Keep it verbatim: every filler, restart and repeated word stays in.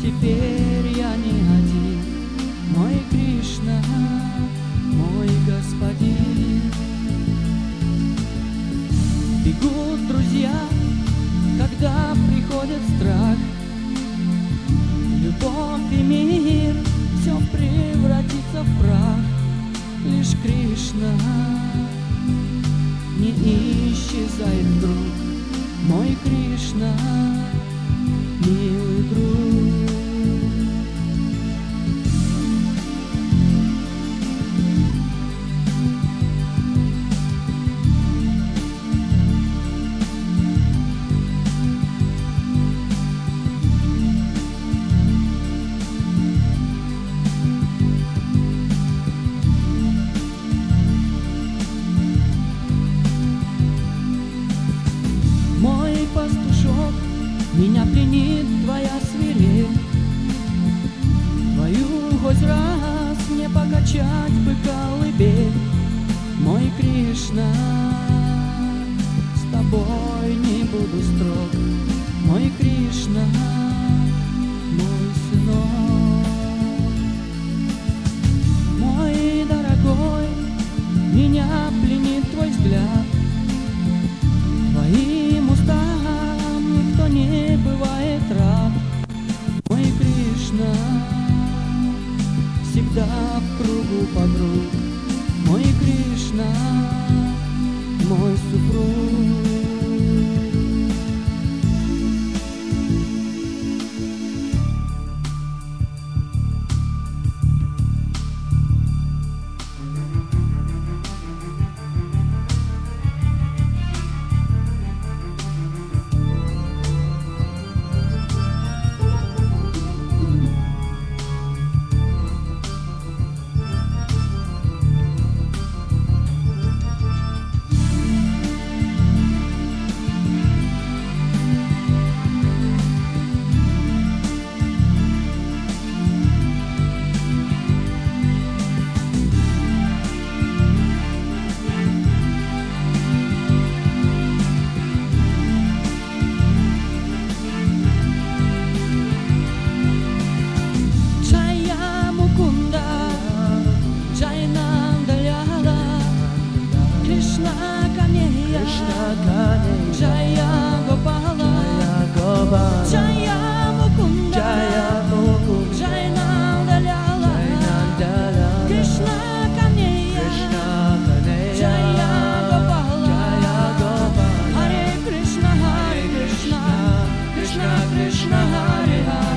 теперь я не один, мой Кришна, мой господин. Бегут друзья, когда приходит страх, любовь и мир, все превратится в прах. Лишь Кришна не исчезает вдруг, мой Кришна, милый друг. Мой пастушок, меня пленит твоя свирель, твою хоть раз не покачать бы колыбель. Мой Кришна, с тобой не буду строг, мой Кришна, мой сынок. Мой дорогой, меня пленит твой взгляд, твоим устам никто не бывает рад. Мой Кришна, всегда в кругу подруг, мой Кришна, мой супруг. Jaya Gopala, Jaya Mukunda, Jaya Nanda Lala, Krishna Kaneya, Jaya Gopala, Hare Krishna, Hare Krishna, Krishna Krishna, Hare Hare.